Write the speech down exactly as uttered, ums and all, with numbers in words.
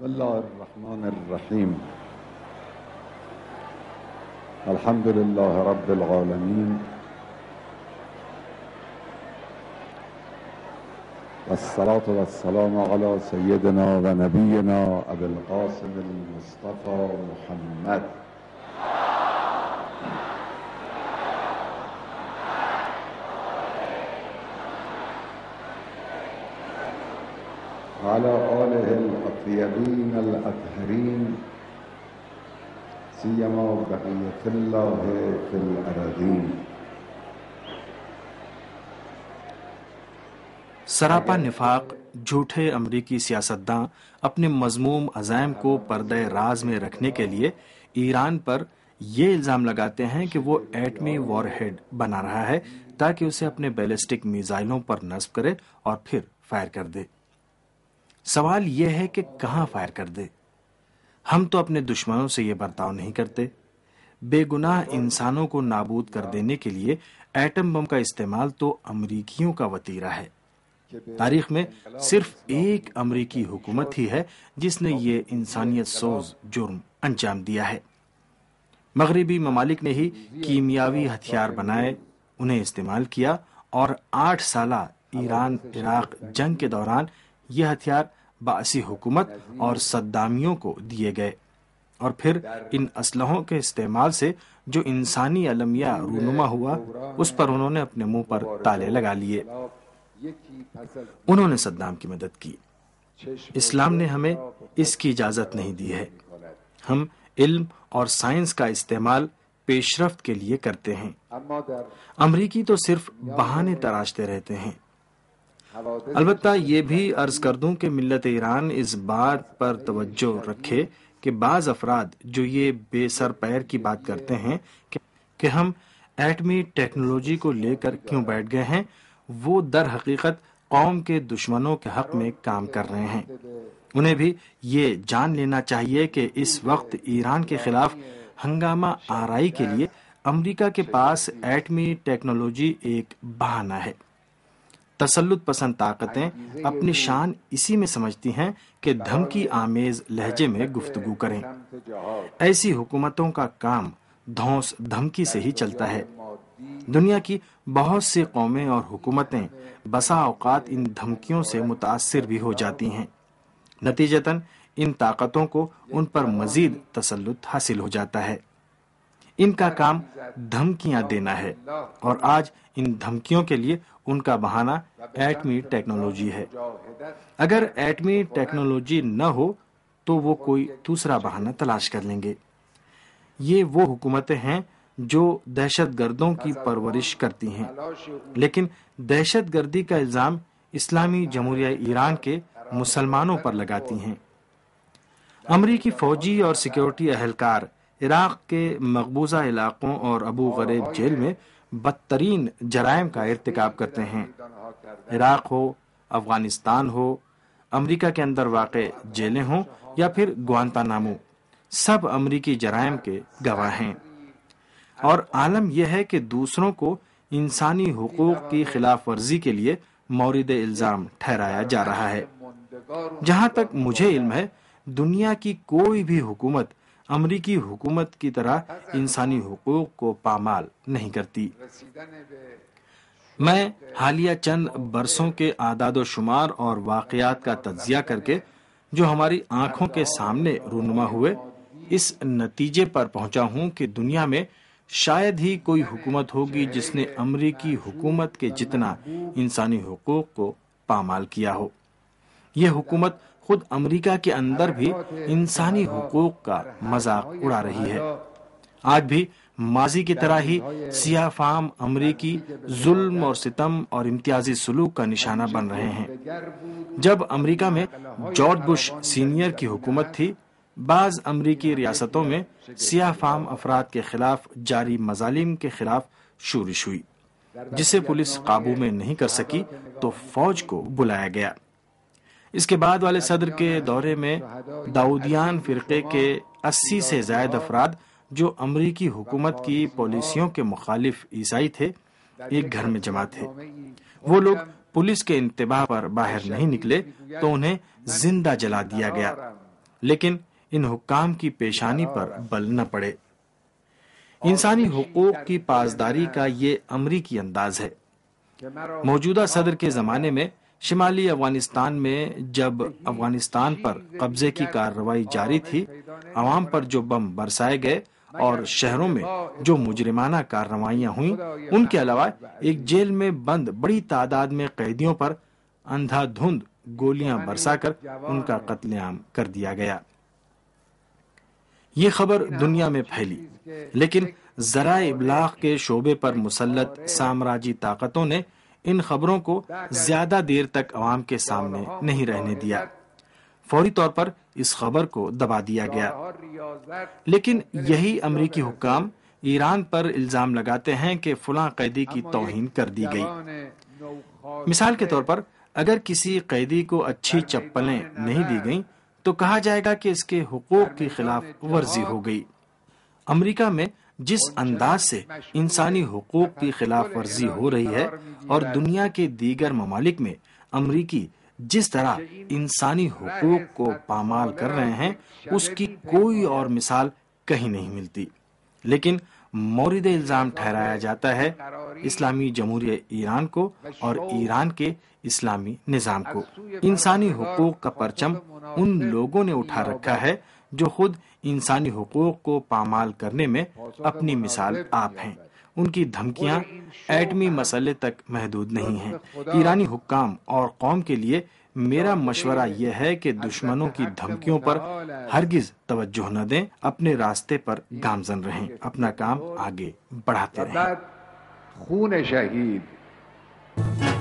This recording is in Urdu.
بسم الله الرحمن الرحیم. الحمد لله رب العالمین والصلاة والسلام على سيدنا و نبینا ابی القاسم المصطفى محمد وعلى آله الأطيبين الأطهرين سيما بقية الله في الأراضين. سراپا نفاق جھوٹے امریکی سیاستداں اپنے مذموم عزائم کو پردہ راز میں رکھنے کے لیے ایران پر یہ الزام لگاتے ہیں کہ وہ ایٹمی وار ہیڈ بنا رہا ہے تاکہ اسے اپنے بیلسٹک میزائلوں پر نصب کرے اور پھر فائر کر دے. سوال یہ ہے کہ کہاں فائر کر دے؟ ہم تو اپنے دشمنوں سے یہ برتاؤ نہیں کرتے. بے گناہ انسانوں کو نابود کر دینے کے لیے ایٹم بم کا استعمال تو امریکیوں کا وتیرہ ہے. تاریخ میں صرف ایک امریکی حکومت ہی ہے جس نے یہ انسانیت سوز جرم انجام دیا ہے. مغربی ممالک نے ہی کیمیاوی ہتھیار بنائے، انہیں استعمال کیا، اور آٹھ سالہ ایران عراق جنگ کے دوران یہ ہتھیار باعثی حکومت اور صدامیوں کو دیے گئے، اور پھر ان اسلحوں کے استعمال سے جو انسانی المیہ رونما ہوا اس پر انہوں نے اپنے منہ پر تالے لگا لیے. انہوں نے صدام کی مدد کی. اسلام نے ہمیں اس کی اجازت نہیں دی ہے. ہم علم اور سائنس کا استعمال پیش رفت کے لیے کرتے ہیں. امریکی تو صرف بہانے تراشتے رہتے ہیں. البتہ یہ بھی عرض کر دوں کہ ملت ایران اس بات پر توجہ رکھے کہ بعض افراد جو یہ بے سر پیر کی بات کرتے ہیں کہ ہم ایٹمی ٹیکنالوجی کو لے کر کیوں بیٹھ گئے ہیں، وہ در حقیقت قوم کے دشمنوں کے حق میں کام کر رہے ہیں. انہیں بھی یہ جان لینا چاہیے کہ اس وقت ایران کے خلاف ہنگامہ آرائی کے لیے امریکہ کے پاس ایٹمی ٹیکنالوجی ایک بہانہ ہے. تسلط پسند طاقتیں اپنی شان اسی میں سمجھتی ہیں کہ دھمکی آمیز لہجے میں گفتگو کریں. ایسی حکومتوں کا کام دھونس دھمکی سے ہی چلتا ہے. دنیا کی بہت سی قومیں اور حکومتیں بسا اوقات ان دھمکیوں سے متاثر بھی ہو جاتی ہیں. نتیجتاً ان طاقتوں کو ان پر مزید تسلط حاصل ہو جاتا ہے. ان کا کام دھمکیاں دینا ہے، اور آج ان دھمکیوں کے لیے ان کا بہانہ ایٹمی ٹیکنالوجی ہے. اگر ایٹمی ٹیکنالوجی نہ ہو تو وہ کوئی دوسرا بہانہ تلاش کر لیں گے. یہ وہ حکومتیں ہیں جو دہشت گردوں کی پرورش کرتی ہیں، لیکن دہشت گردی کا الزام اسلامی جمہوریہ ایران کے مسلمانوں پر لگاتی ہیں. امریکی فوجی اور سیکیورٹی اہلکار عراق کے مقبوضہ علاقوں اور ابو غریب جیل میں بدترین جرائم کا ارتکاب کرتے ہیں. عراق ہو، افغانستان ہو، امریکہ کے اندر واقع جیلیں ہوں یا پھر گوانتانامو، سب امریکی جرائم کے گواہ ہیں. اور عالم یہ ہے کہ دوسروں کو انسانی حقوق کی خلاف ورزی کے لیے مورد الزام ٹھہرایا جا رہا ہے. جہاں تک مجھے علم ہے دنیا کی کوئی بھی حکومت امریکی حکومت کی طرح انسانی حقوق کو پامال نہیں کرتی. میں حالیہ چند برسوں کے اعداد و شمار اور واقعات کا تجزیہ کر کے جو ہماری آنکھوں کے سامنے رونما ہوئے اس نتیجے پر پہنچا ہوں کہ دنیا میں شاید ہی کوئی حکومت ہوگی جس نے امریکی حکومت کے جتنا انسانی حقوق کو پامال کیا ہو. یہ حکومت خود امریکہ کے اندر بھی انسانی حقوق کا مذاق اڑا رہی ہے. آج بھی ماضی کی طرح ہی سیاہ فام امریکی ظلم اور ستم اور امتیازی سلوک کا نشانہ بن رہے ہیں. جب امریکہ میں جارج بش سینئر کی حکومت تھی، بعض امریکی ریاستوں میں سیاہ فام افراد کے خلاف جاری مظالم کے خلاف شورش ہوئی، جسے پولیس قابو میں نہیں کر سکی تو فوج کو بلایا گیا. اس کے بعد والے صدر کے دورے میں داؤدیان فرقے کے اسی سے زائد افراد جو امریکی حکومت کی پالیسیوں کے مخالف عیسائی تھے ایک گھر میں جمع تھے. وہ لوگ پولیس کے انتباہ پر باہر نہیں نکلے تو انہیں زندہ جلا دیا گیا. لیکن ان حکام کی پیشانی پر بل نہ پڑے۔ انسانی حقوق کی پاسداری کا یہ امریکی انداز ہے۔ موجودہ صدر کے زمانے میں شمالی افغانستان میں جب افغانستان پر قبضے کی کارروائی جاری تھی، عوام پر جو بم برسائے گئے اور شہروں میں جو مجرمانہ کارروائیاں ہوئیں، ان کے علاوہ ایک جیل میں بند بڑی تعداد میں قیدیوں پر اندھا دھند گولیاں برسا کر ان کا قتل عام کر دیا گیا۔ یہ خبر دنیا میں پھیلی، لیکن ذرائع ابلاغ کے شعبے پر مسلط سامراجی طاقتوں نے ان خبروں کو زیادہ دیر تک عوام کے سامنے نہیں رہنے دیا۔ فوری طور پر اس خبر کو دبا دیا گیا۔ لیکن یہی امریکی حکام ایران پر الزام لگاتے ہیں کہ فلاں قیدی کی توہین کر دی گئی۔ مثال کے طور پر اگر کسی قیدی کو اچھی چپلیں نہیں دی گئیں تو کہا جائے گا کہ اس کے حقوق کی خلاف ورزی ہو گئی۔ امریکہ میں جس انداز سے انسانی حقوق کی خلاف ورزی ہو رہی ہے اور دنیا کے دیگر ممالک میں امریکی جس طرح انسانی حقوق کو پامال کر رہے ہیں، اس کی کوئی اور مثال کہیں نہیں ملتی۔ لیکن مورد الزام ٹھہرایا جاتا ہے اسلامی جمہوریہ ایران کو اور ایران کے اسلامی نظام کو۔ انسانی حقوق کا پرچم ان لوگوں نے اٹھا رکھا ہے جو خود انسانی حقوق کو پامال کرنے میں اپنی مثال آپ ہیں۔ ان کی دھمکیاں ایٹمی مسئلے تک محدود نہیں ہیں۔ ایرانی حکام اور قوم کے لیے میرا مشورہ یہ ہے کہ دشمنوں کی دھمکیوں پر ہرگز توجہ نہ دیں، اپنے راستے پر گامزن رہیں، اپنا کام آگے بڑھاتے رہیں۔ خون شہید